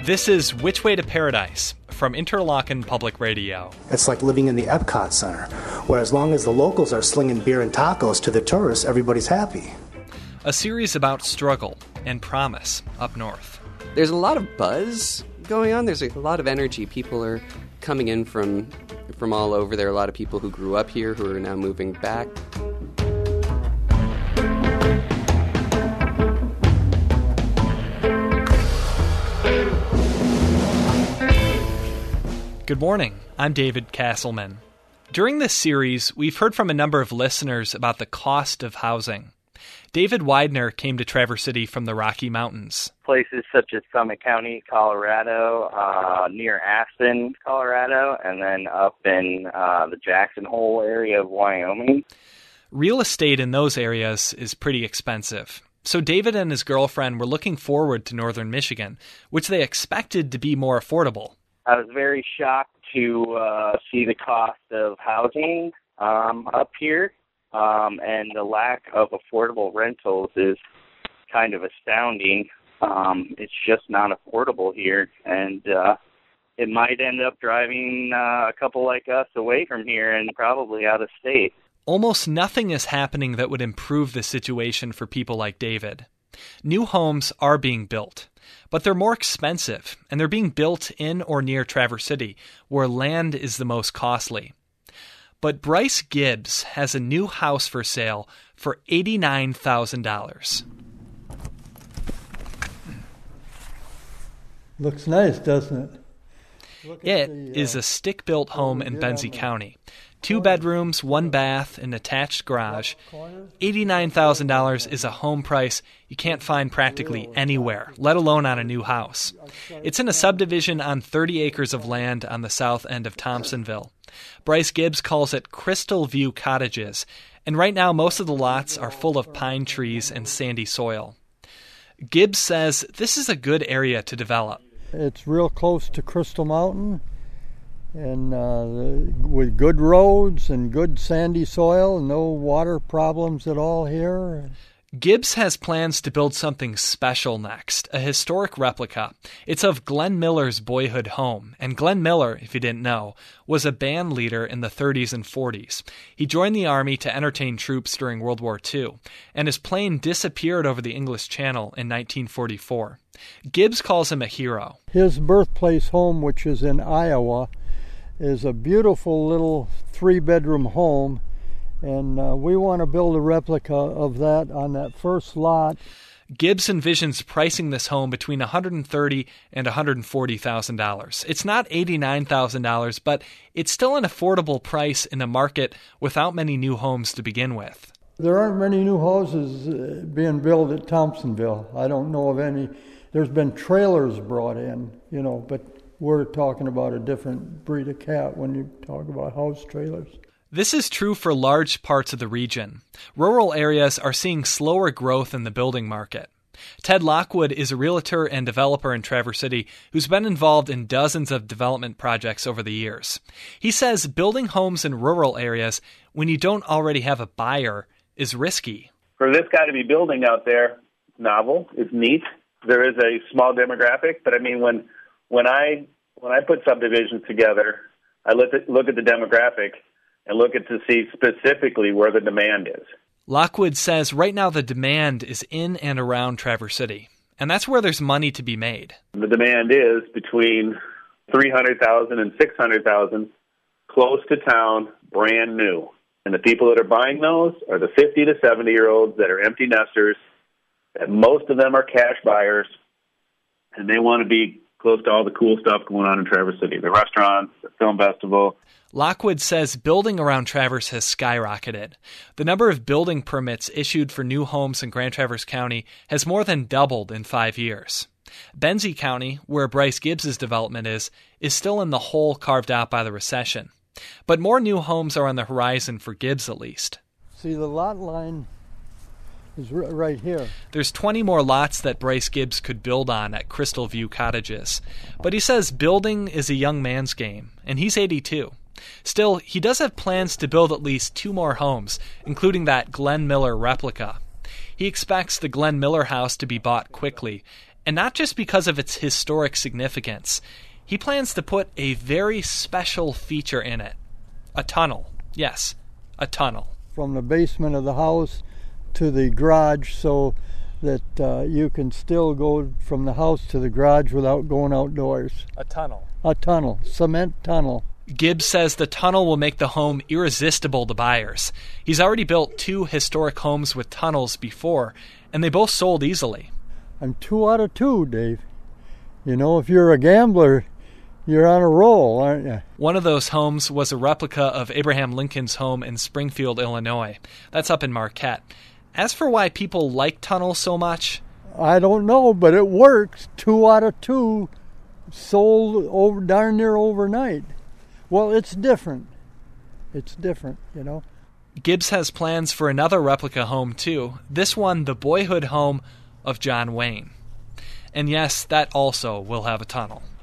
This is Which Way to Paradise from Interlochen Public Radio. It's like living in the Epcot Center, where as long as the locals are slinging beer and tacos to the tourists, everybody's happy. A series about struggle and promise up north. There's a lot of buzz going on. There's a lot of energy. People are coming in from all over. There are a lot of people who grew up here who are now moving back. Good morning, I'm David Castleman. During this series, we've heard from a number of listeners about the cost of housing. David Widener came to Traverse City from the Rocky Mountains. Places such as Summit County, Colorado, near Aspen, Colorado, and then up in the Jackson Hole area of Wyoming. Real estate in those areas is pretty expensive. So David and his girlfriend were looking forward to northern Michigan, which they expected to be more affordable. I was very shocked to see the cost of housing up here, and the lack of affordable rentals is kind of astounding. It's just not affordable here, and it might end up driving a couple like us away from here and probably out of state. Almost nothing is happening that would improve the situation for people like David. New homes are being built, but they're more expensive, and they're being built in or near Traverse City, where land is the most costly. But Bryce Gibbs has a new house for sale for $89,000. Looks nice, doesn't it? It is a stick-built home in Benzie County. 2 bedrooms, 1 bath, an attached garage. $89,000 is a home price you can't find practically anywhere, let alone on a new house. It's in a subdivision on 30 acres of land on the south end of Thompsonville. Bryce Gibbs calls it Crystal View Cottages, and right now most of the lots are full of pine trees and sandy soil. Gibbs says this is a good area to develop. It's real close to Crystal Mountain, and with good roads and good sandy soil, no water problems at all here. Gibbs has plans to build something special next, a historic replica. It's of Glenn Miller's boyhood home, and Glenn Miller, if you didn't know, was a band leader in the 30s and 40s. He joined the Army to entertain troops during World War II, and his plane disappeared over the English Channel in 1944. Gibbs calls him a hero. His birthplace home, which is in Iowa, is a beautiful little 3-bedroom home, and we want to build a replica of that on that first lot. Gibbs envisions pricing this home between $130,000 and $140,000. It's not $89,000, but it's still an affordable price in a market without many new homes to begin with. There aren't many new houses being built at Thompsonville. I don't know of any. There's been trailers brought in, but we're talking about a different breed of cat when you talk about house trailers. This is true for large parts of the region. Rural areas are seeing slower growth in the building market. Ted Lockwood is a realtor and developer in Traverse City who's been involved in dozens of development projects over the years. He says building homes in rural areas when you don't already have a buyer is risky. For this guy to be building out there, it's novel, it's neat. There is a small demographic, but I mean, when I put subdivisions together, I look at the demographic and look at to see specifically where the demand is. Lockwood says right now the demand is in and around Traverse City, and that's where there's money to be made. The demand is between $300,000 and $600,000, close to town, brand new. And the people that are buying those are the 50 to 70-year-olds that are empty nesters, and most of them are cash buyers, and they want to be close to all the cool stuff going on in Traverse City, the restaurants, the film festival. Lockwood says building around Traverse has skyrocketed. The number of building permits issued for new homes in Grand Traverse County has more than doubled in 5 years. Benzie County, where Bryce Gibbs' development is still in the hole carved out by the recession. But more new homes are on the horizon for Gibbs at least. See, the lot line is right here. There's 20 more lots that Bryce Gibbs could build on at Crystal View Cottages. But he says building is a young man's game, and he's 82. Still, he does have plans to build at least 2 more homes, including that Glenn Miller replica. He expects the Glenn Miller house to be bought quickly, And not just because of its historic significance. He plans to put a very special feature in it. A tunnel. Yes, a tunnel. From the basement of the house to the garage so that you can still go from the house to the garage without going outdoors. A tunnel. A tunnel. Cement tunnel. Gibbs says the tunnel will make the home irresistible to buyers. He's already built 2 historic homes with tunnels before, and they both sold easily. I'm 2 out of 2, Dave. You know, if you're a gambler, you're on a roll, aren't you? One of those homes was a replica of Abraham Lincoln's home in Springfield, Illinois. That's up in Marquette. As for why people like tunnels so much, I don't know, but it works. 2 out of 2 sold darn near overnight. Well, it's different. It's different, you know. Gibbs has plans for another replica home, too. This one, the boyhood home of John Wayne. And yes, that also will have a tunnel.